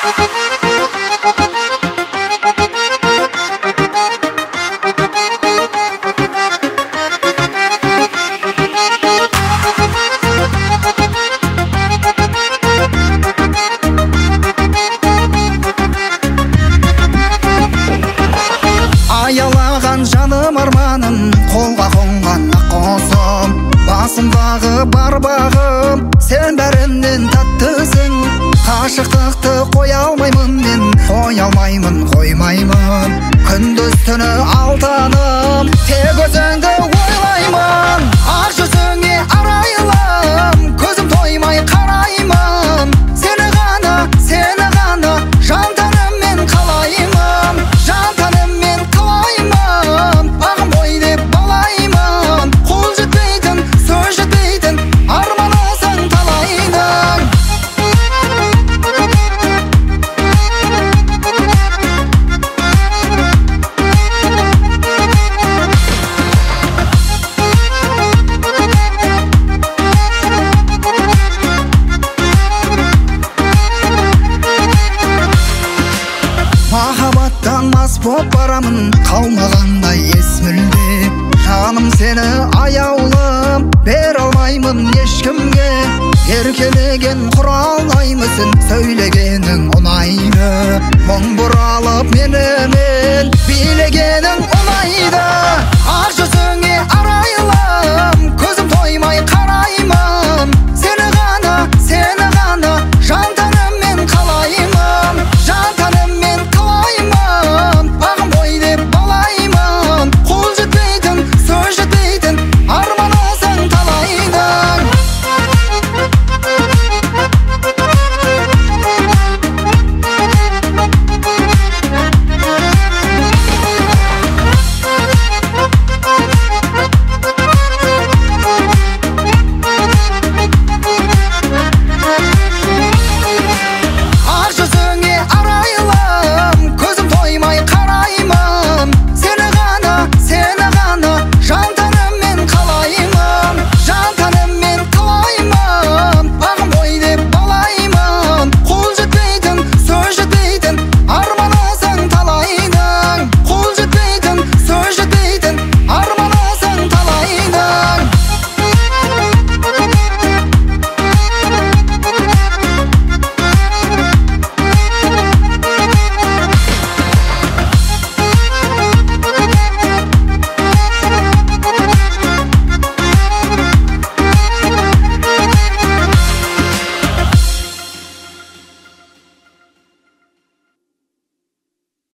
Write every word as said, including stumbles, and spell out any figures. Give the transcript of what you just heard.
Аялаған жаным арманым, қолға қонған ақ қосым, басымдағы бар бағым, сен бәрінен таттысың. Қашықтықты қоя алмаймын мен, қоя алмаймын, қоймаймын. Күндіз түні алтаным, тек өзіңді ойлаймын. Ақ жүзіңе арайлым, көзім тоймай қараймын. Сені ғана, сені ғана, жан тәніммен қалаймын. Жан тәніммен қалаймын, бағым ой деп балаймын. Қол жетпейтін, сөз жетпейтін, арманысың талайдың. Махаббаттан мас боп барамын, қалмағандай ес мүлде. Жаным сені аяулым, бер алмаймын ешкімге. Еркелеген құра алмаймысың, сөйлегенің ұнайды. Мұң бұралып менімен, билегенің ұнайды. Ақ жүзіңе арайлым, көзім тоймай қарай